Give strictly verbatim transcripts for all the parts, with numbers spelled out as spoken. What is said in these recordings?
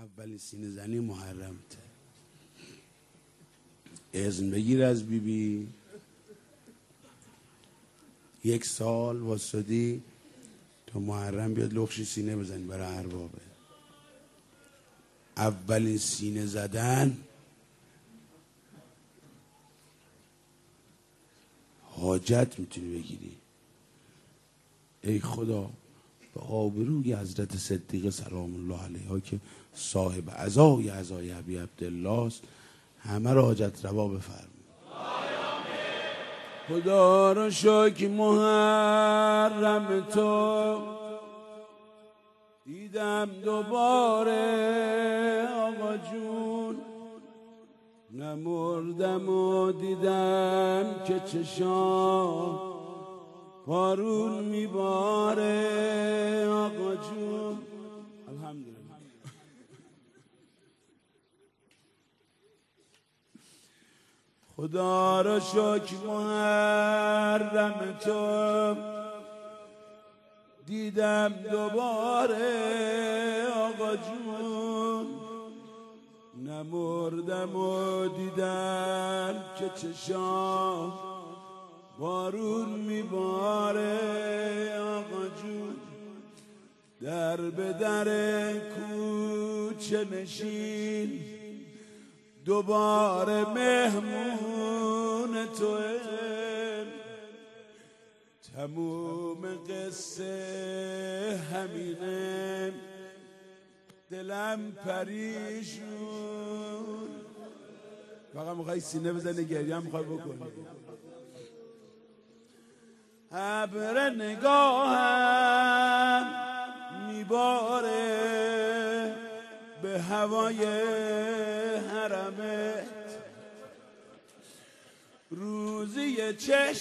اولین سینه زنی محرمته. اذن بگیر از بی بی، یک سال واسدی تو محرم بیاد لخشی سینه بزنی برای اربابه. اولین سینه زدن حاجت میتونی بگیری. ای خدا به آبروی حضرت صدیقه سلام الله علیها که صاحب عزای عزای ابی عبدالله است، همه را حاجت روا بفرمون. خدا را شکر محرم تو دیدم دوباره آقا جون، نمردم و دیدم که چشام بارون میباره آقا جون. الحمدلله. خدا را شکر محرم تو دیدم دوباره آقا جون، نمردم و دیدم که چشام بارون میباره آقا جون. در به در کوچه نشین دوباره مهمون توه، تموم قصه همینه دلم پریشون. فقط میخوای سینه بزنی گریه هم میخوای بکنی. ابر نگاهم میباره به هوای حرمت، روزی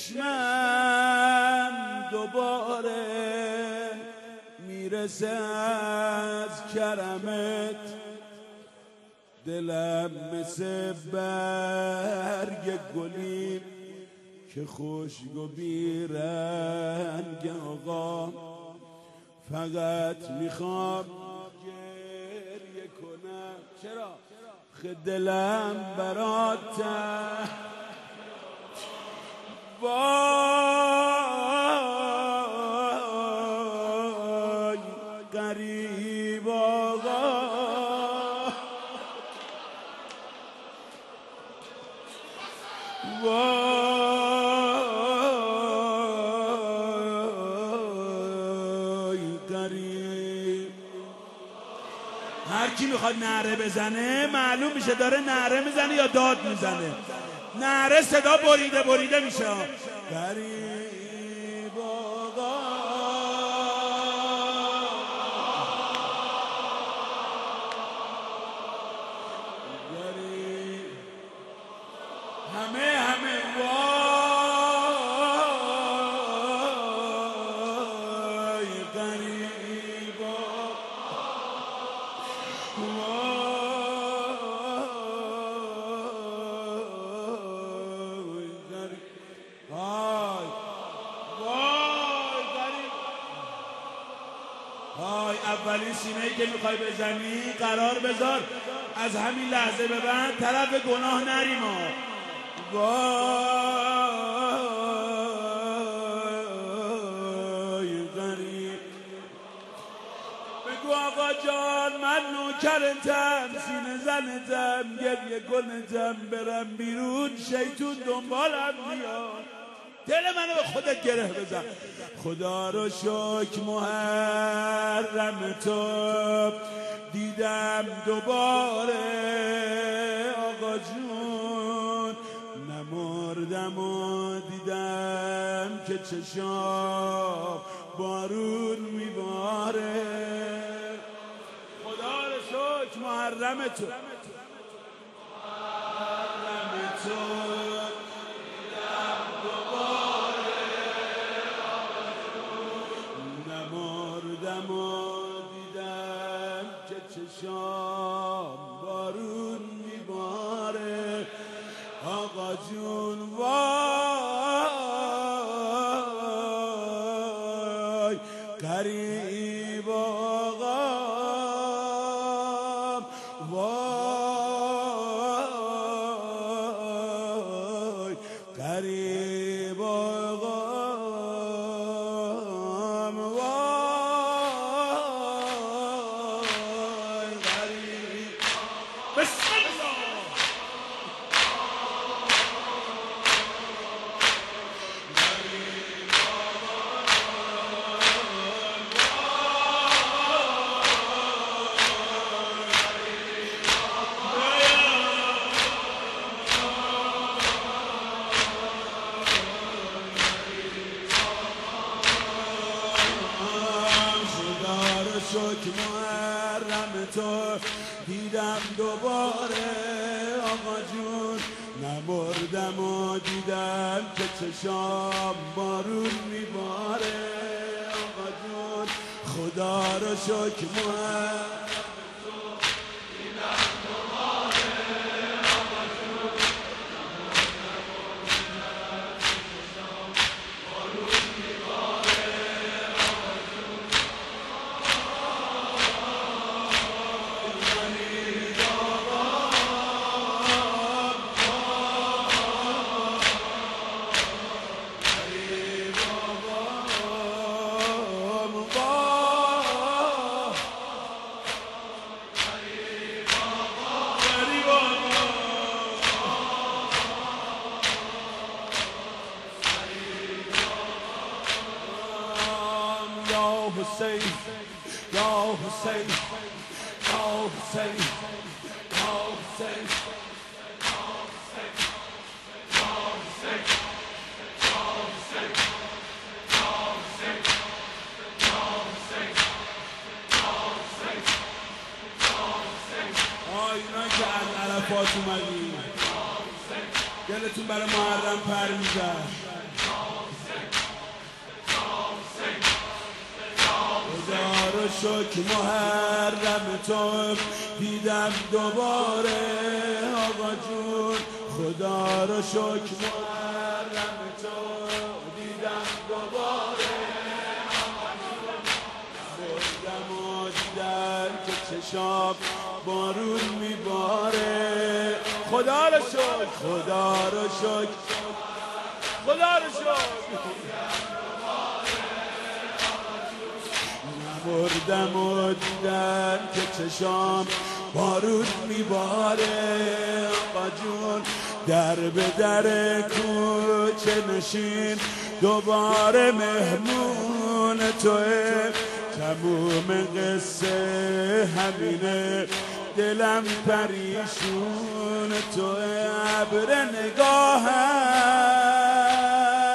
چشمم دوباره میرسه از کرمت، دلم مثل برگ گلی که خشک و بیرنگ آقا، فقط میخوام گریه کنم. چرا؟ خه دلم برات وای غریب آقا، وای غریب. هر کی میخواد نعره بزنه معلوم میشه داره نعره میزنه یا داد میزنه. نعره صدا بریده بریده میشه. غریب آقا غریب، همه همه وای غریب اولین سینه‌ای که میخوای بزنی قرار بذار از همین لحظه به بعد طرف گناه نریم. وای غریب. بگو آقا جان من نوکرتم، سینه زنتم، گریه کنتم، برم بیرون شیطون دنبالم میاد. دل منو به خودت گره بزن. خدا رو شکر محرم تو دیدم دوباره آقا جون، نمردم و دیدم که چشام بارون میباره. خدا رو شکر محرم تو محرم تو چشام بارون میباره آقا جون. وای غریب آقا وای غریب آقام وای غریب بسم الله شکر محرم تو دیدم دوباره آقا جون نمردم و دیدم که چشام بارون میباره آقا جون خدا رو شکر محرم تو دیدم دوباره آقا جون نمردم و دیدم که چشام بارون میباره آقا جون Hussein, Ya Hussein, Ya Hussein, Ya Hussein, Ya Hussein, Ya Hussein, Ya Hussein, Ya Hussein, Ya Hussein, Ya Hussein, Ya Hussein. آینا که از عرفات اومدی دلتون برای محرم پر میزد خدا رو شکر محرم تو دیدم دوباره آقا جون خدا رو شکر محرم تو دیدم دوباره آقا جون بردم و دیدم که چشام بارون میباره خدا رو شکر خدا رو شکر خدا رو شکر بردم و دیدم که چشام بارون میباره آقا جون در به در کوچه نشین دوباره مهمون توه تموم قصه همینه دلم پریشون توه ابر نگاهم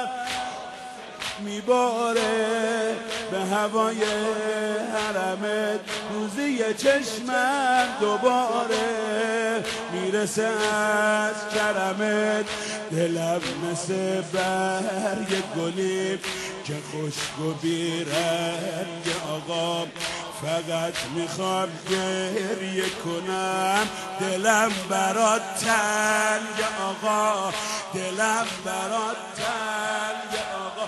میباره به هوای حرمت روزی چشمم دوباره میرسه از کرمت دلم مثل برگ گلی که خشک و بیرنگ آقا فقط میخوام گریه کنم دلم برات تنگ آقا دلم برات تنگ آقا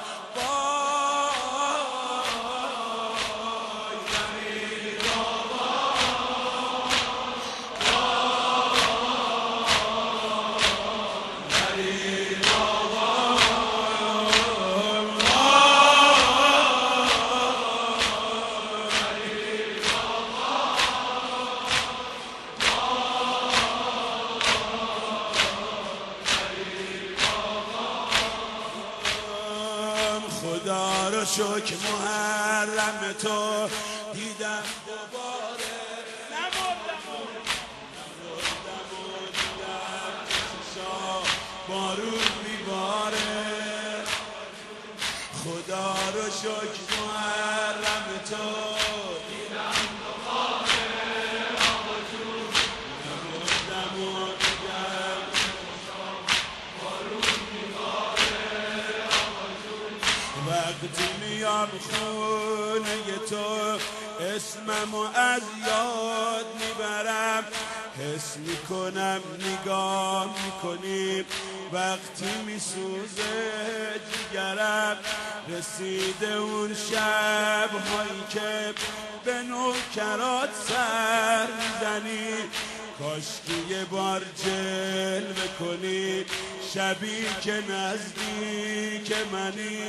خدا رو شکر محرم تو دیدم دوباره نمردم و نمردم و دیدم چشام بارون میباره خدا رو شکر محرم تو دیدم دوباره آقا جون نمردم و دیدم چشام بارون میباره وقتی میام خونه تو اسممو از یاد میبرم حس میکنم نگاه میکنی وقتی میسوزه جگرم رسیده اون شب هایی که به نوکرات سر میزنی کاشکی یه بار جلوه کنی شبی که نزدیک منی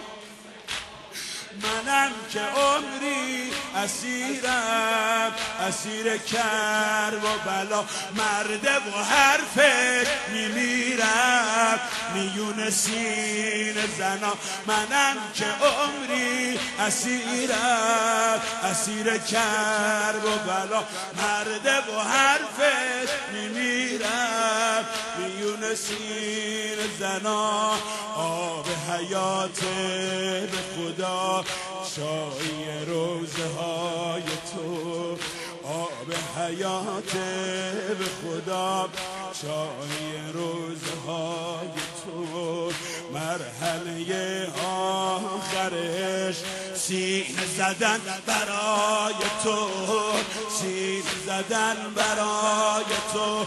منم که عمری اسیرم اسیر کرب و بلا مرده و حرفش میمیرم میون سین زنا منم که عمری اسیرم اسیر کرب و بلا مرده و حرفش میمیرم میون سین زنا آب حیات به خدا شایی روزه های تو آب حیات به خدا شایی روزه های تو مرحله آخرش سینه زدن برای تو سینه زدن برای تو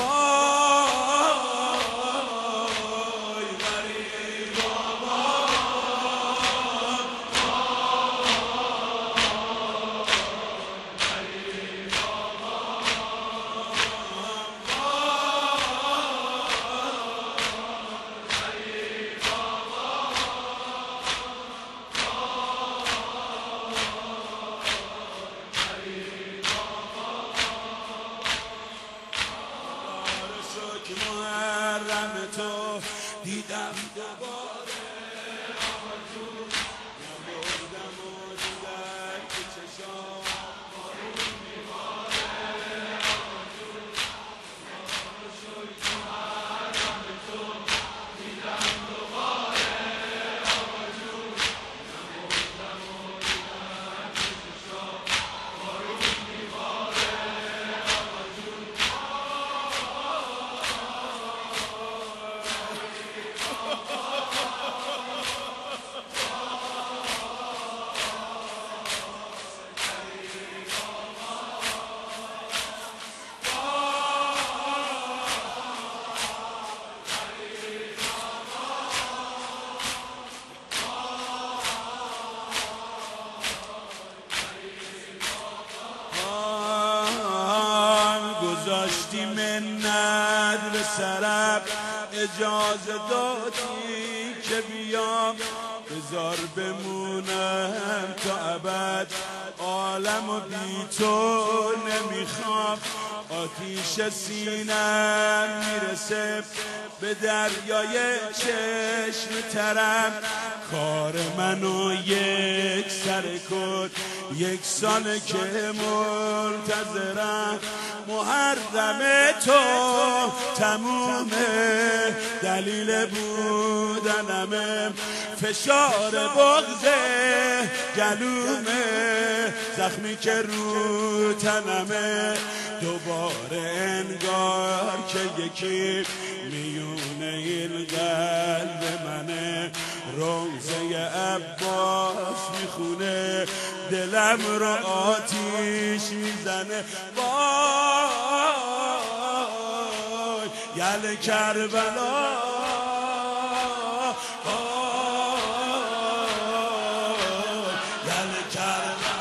محرم تو دیدم دوباره آقا جون نبردم و دیگر که چشام بارون میباره آقا جون محرم تو دیدم دوباره آقا جون نبردم و دیگر که چشام بارون میباره آقا جون گذاشتی منت به سرم اجازه دادی که بیام بذار بمونم تا ابد عالم و بی تو نمیخوام آتیش سینم میرسه به دریای چشم ترم کار منو یک سر کن یک سال که منتظرم محرم تو تمومه دلیل بودنمه فشار بغض گلومه زخمی که رو تنمه دوباره انگار که یکی میونه این قلب منه روزه عباس میخونه دلم رو آتیش میزنه وای یل کربلا یل کربلا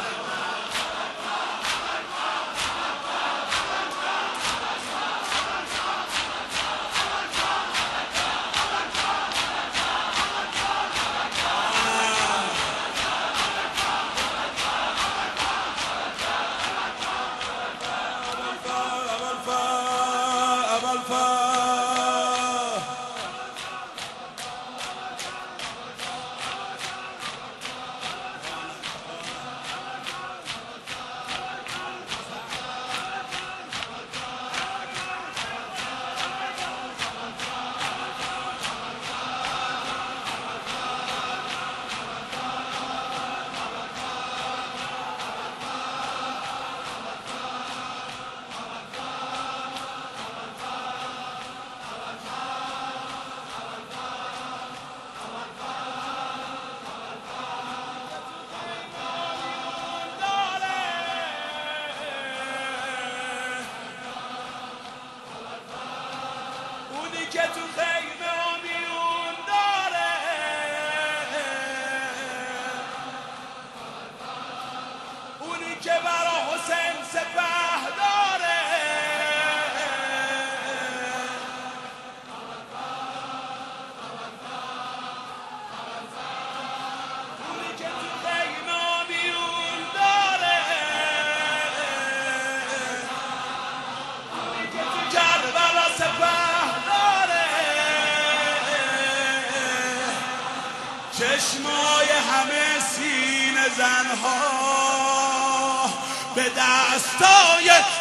چشمای همه سینه زنها به دستای